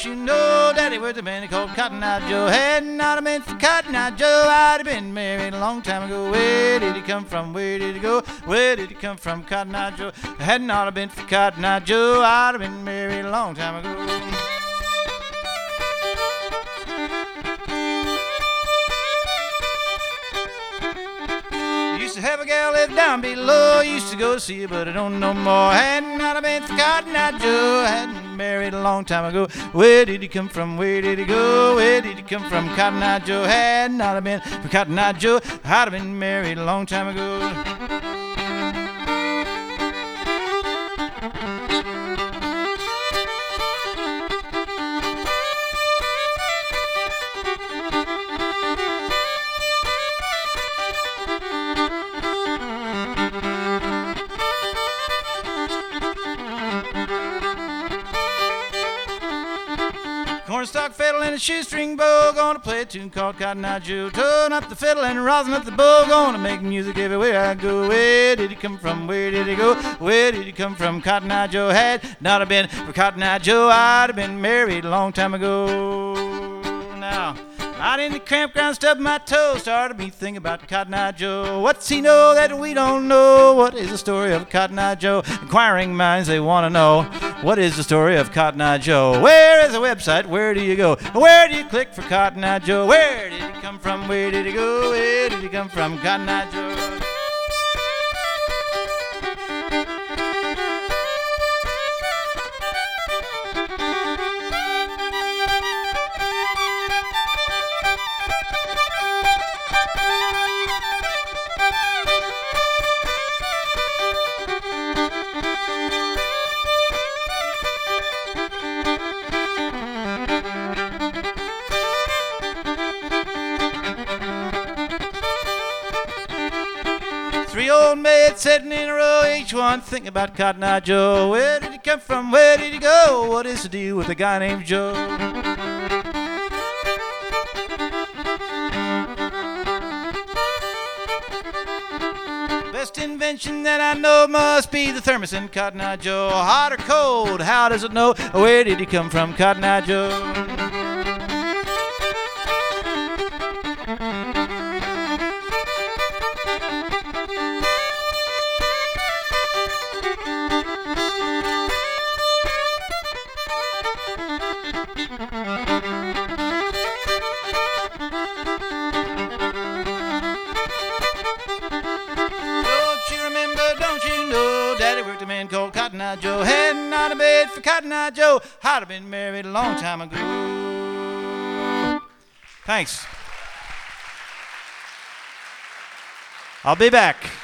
don't you know Daddy worked a man called Cotton Eye Joe? Had not have been for Cotton Eye Joe, I'd have been married a long time ago. Where did he come from? Where did he go? Where did he come from, Cotton Eye Joe? Had not have been for Cotton Eye Joe, I'd have been married a long time ago. Used to have a gal live down below, used to go to see her, but I don't know more. Hadn't not have been for Cotton Eye Joe, hadn't married a long time ago. Where did he come from? Where did he go? Where did he come from, Cotton Eye Joe? Had not have been for Cotton Eye Joe, I'd have been married a long time ago. Cornstalk fiddle and a shoestring bow, gonna play a tune called Cotton Eye Joe. Tune up the fiddle and rosin up the bow, gonna make music everywhere I go. Where did he come from? Where did he go? Where did he come from? Cotton Eye Joe. Had not have been for Cotton Eye Joe, I'd have been married a long time ago. Now, out in the campground, stubbed my toe, started me thinking about Cotton Eye Joe. What's he know that we don't know? What is the story of Cotton Eye Joe? Inquiring minds, they want to know. What is the story of Cotton Eye Joe? Where is the website? Where do you go? Where do you click for Cotton Eye Joe? Where did he come from? Where did he go? Where did he come from, Cotton Eye Joe? Three old maids sitting in a row, each one thinking about Cotton Eye Joe. Where did he come from? Where did he go? What is the deal with a guy named Joe? Best invention that I know must be the thermos in Cotton Eye Joe. Hot or cold, how does it know? Where did he come from, Cotton Eye Joe? Don't you know Daddy worked a man called Cotton Eye Joe? Had not a bed for Cotton Eye Joe, I'd have been married a long time ago. Thanks. I'll be back.